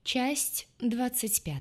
Часть 25.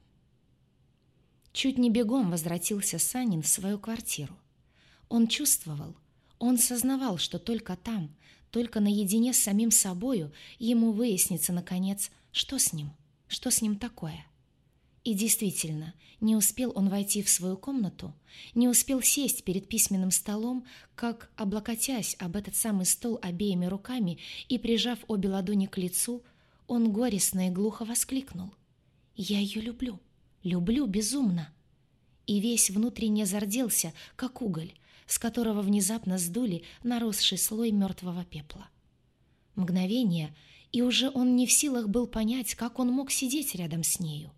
Чуть не бегом возвратился Санин в свою квартиру. Он чувствовал, он сознавал, что только там, только наедине с самим собою ему выяснится, наконец, что с ним такое. И действительно, не успел он войти в свою комнату, не успел сесть перед письменным столом, как, облокотясь об этот самый стол обеими руками и прижав обе ладони к лицу, он горестно и глухо воскликнул: «Я ее люблю, люблю безумно!» И весь внутренне зарделся, как уголь, с которого внезапно сдули наросший слой мертвого пепла. Мгновение, и уже он не в силах был понять, как он мог сидеть рядом с нею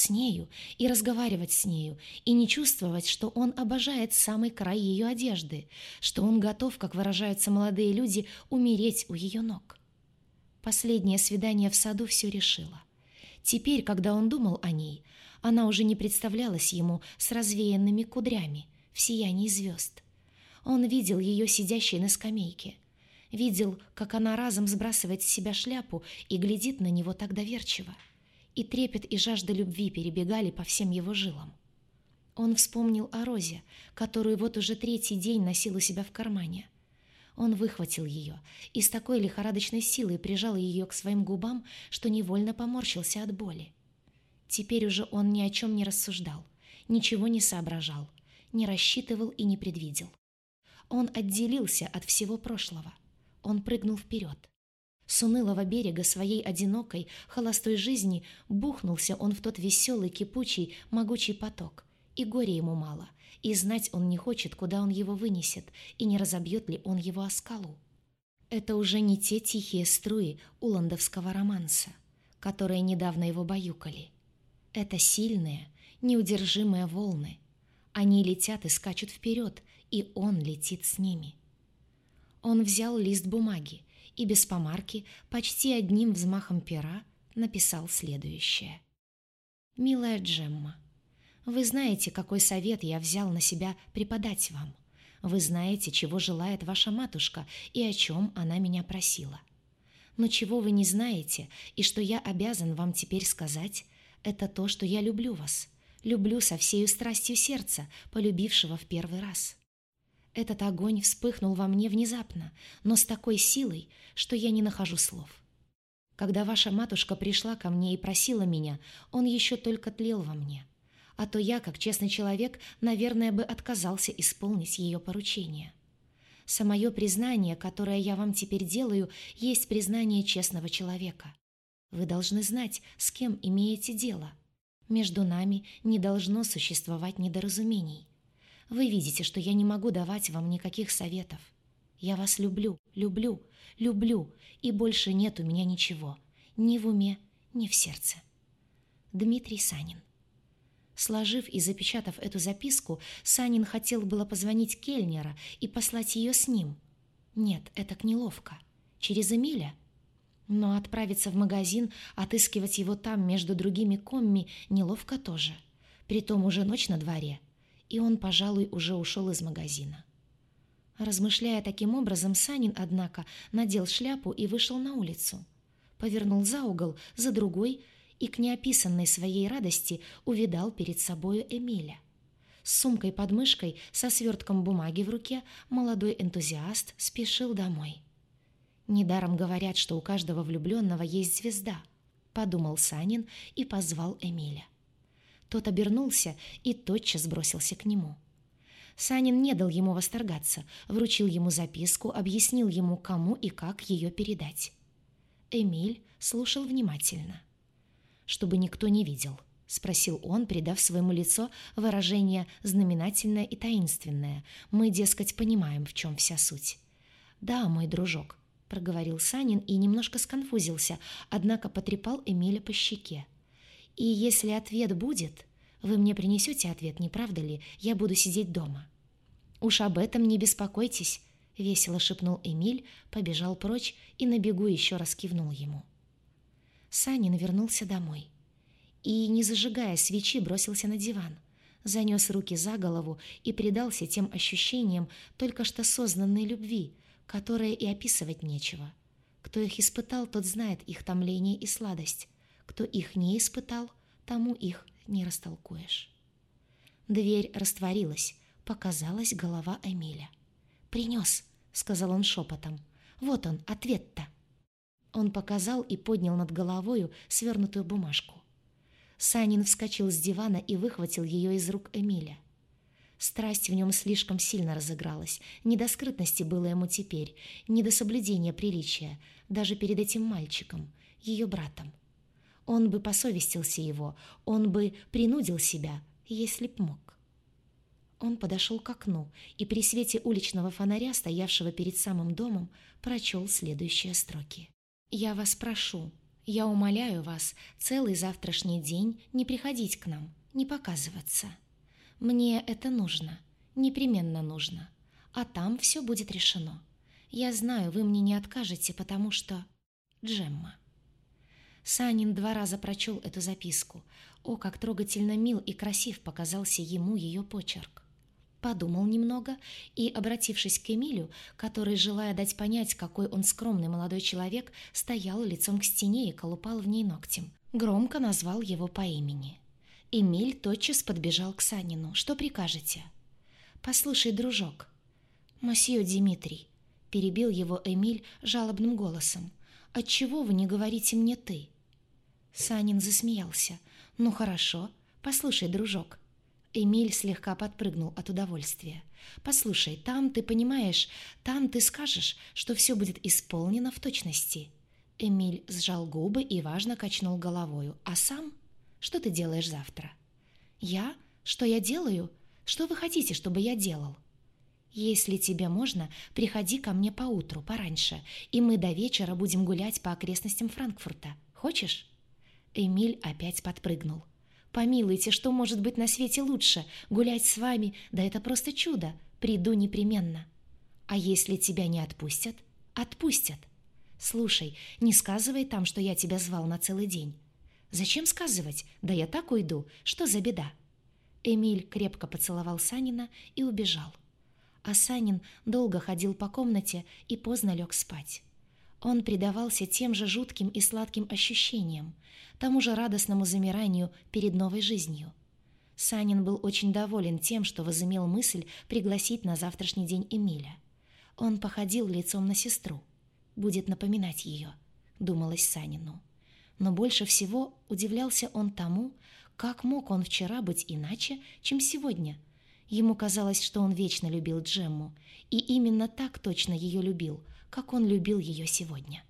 и разговаривать с нею, и не чувствовать, что он обожает самый край ее одежды, что он готов, как выражаются молодые люди, умереть у ее ног. Последнее свидание в саду все решило. Теперь, когда он думал о ней, она уже не представлялась ему с развеянными кудрями в сиянии звезд. Он видел ее сидящей на скамейке, видел, как она разом сбрасывает с себя шляпу и глядит на него так доверчиво. И трепет и жажда любви перебегали по всем его жилам. Он вспомнил о розе, которую вот уже третий день носил у себя в кармане. Он выхватил ее и с такой лихорадочной силой прижал ее к своим губам, что невольно поморщился от боли. Теперь уже он ни о чем не рассуждал, ничего не соображал, не рассчитывал и не предвидел. Он отделился от всего прошлого. Он прыгнул вперед. С унылого берега своей одинокой, холостой жизни бухнулся он в тот веселый, кипучий, могучий поток, и горе ему мало, и знать он не хочет, куда он его вынесет, и не разобьет ли он его о скалу. Это уже не те тихие струи уландовского романса, которые недавно его баюкали. Это сильные, неудержимые волны. Они летят и скачут вперед, и он летит с ними. Он взял лист бумаги и без помарки, почти одним взмахом пера, написал следующее. «Милая Джемма, вы знаете, какой совет я взял на себя преподать вам. Вы знаете, чего желает ваша матушка и о чем она меня просила. Но чего вы не знаете и что я обязан вам теперь сказать, это то, что я люблю вас, люблю со всею страстью сердца, полюбившего в первый раз. Этот огонь вспыхнул во мне внезапно, но с такой силой, что я не нахожу слов. Когда ваша матушка пришла ко мне и просила меня, он еще только тлел во мне. А то я, как честный человек, наверное, бы отказался исполнить ее поручение. Самое признание, которое я вам теперь делаю, есть признание честного человека. Вы должны знать, с кем имеете дело. Между нами не должно существовать недоразумений. Вы видите, что я не могу давать вам никаких советов. Я вас люблю, люблю, люблю, и больше нет у меня ничего, ни в уме, ни в сердце. Дмитрий Санин». Сложив и запечатав эту записку, Санин хотел было позвонить Кельнера и послать ее с ним. Нет, это неловко. Через Эмиля? Но отправиться в магазин, отыскивать его там между другими комми неловко тоже. Притом уже ночь на дворе. И он, пожалуй, уже ушел из магазина. Размышляя таким образом, Санин, однако, надел шляпу и вышел на улицу. Повернул за угол, за другой, и к неописанной своей радости увидал перед собою Эмиля. С сумкой под мышкой, со свертком бумаги в руке, молодой энтузиаст спешил домой. «Недаром говорят, что у каждого влюбленного есть звезда», — подумал Санин и позвал Эмиля. Тот обернулся и тотчас бросился к нему. Санин не дал ему восторгаться, вручил ему записку, объяснил ему, кому и как ее передать. Эмиль слушал внимательно. «Чтобы никто не видел», — спросил он, придав своему лицу выражение знаменательное и таинственное. «Мы, дескать, понимаем, в чем вся суть». «Да, мой дружок», — проговорил Санин и немножко сконфузился, однако потрепал Эмиля по щеке. «И если ответ будет, вы мне принесете ответ, не правда ли? Я буду сидеть дома». «Уж об этом не беспокойтесь», — весело шепнул Эмиль, побежал прочь и на бегу еще раз кивнул ему. Санин вернулся домой и, не зажигая свечи, бросился на диван, занес руки за голову и предался тем ощущениям только что сознанной любви, которые и описывать нечего. Кто их испытал, тот знает их томление и сладость. Кто их не испытал, тому их не растолкуешь. Дверь растворилась, показалась голова Эмиля. «Принес», — сказал он шепотом. «Вот он, ответ-то». Он показал и поднял над головою свернутую бумажку. Санин вскочил с дивана и выхватил ее из рук Эмиля. Страсть в нем слишком сильно разыгралась. Не до скрытности было ему теперь, не до соблюдения приличия, даже перед этим мальчиком, ее братом. Он бы посовестился его, он бы принудил себя, если б мог. Он подошел к окну и при свете уличного фонаря, стоявшего перед самым домом, прочел следующие строки. «Я вас прошу, я умоляю вас целый завтрашний день не приходить к нам, не показываться. Мне это нужно, непременно нужно, а там все будет решено. Я знаю, вы мне не откажете, потому что... Джемма». Санин 2 раза прочел эту записку. О, как трогательно мил и красив показался ему ее почерк. Подумал немного и, обратившись к Эмилю, который, желая дать понять, какой он скромный молодой человек, стоял лицом к стене и колупал в ней ногтем, громко назвал его по имени. Эмиль тотчас подбежал к Санину. «Что прикажете?» «Послушай, дружок». «Мосье Димитрий», — перебил его Эмиль жалобным голосом, «отчего вы не говорите мне «ты»?» Санин засмеялся. «Ну хорошо, послушай, дружок». Эмиль слегка подпрыгнул от удовольствия. «Послушай, там, ты понимаешь, там ты скажешь, что все будет исполнено в точности». Эмиль сжал губы и важно качнул головою. «А сам? Что ты делаешь завтра?» «Я? Что я делаю? Что вы хотите, чтобы я делал?» «Если тебе можно, приходи ко мне поутру, пораньше, и мы до вечера будем гулять по окрестностям Франкфурта. Хочешь?» Эмиль опять подпрыгнул. «Помилуйте, что может быть на свете лучше? Гулять с вами? Да это просто чудо! Приду непременно!» «А если тебя не отпустят?» «Отпустят!» «Слушай, не сказывай там, что я тебя звал на целый день». «Зачем сказывать? Да я так уйду. Что за беда?» Эмиль крепко поцеловал Санина и убежал. А Санин долго ходил по комнате и поздно лег спать. Он предавался тем же жутким и сладким ощущениям, тому же радостному замиранию перед новой жизнью. Санин был очень доволен тем, что возымел мысль пригласить на завтрашний день Эмиля. Он походил лицом на сестру. Будет напоминать ее, думалось Санину. Но больше всего удивлялся он тому, как мог он вчера быть иначе, чем сегодня. Ему казалось, что он вечно любил Джемму, и именно так точно ее любил, как он любил ее сегодня.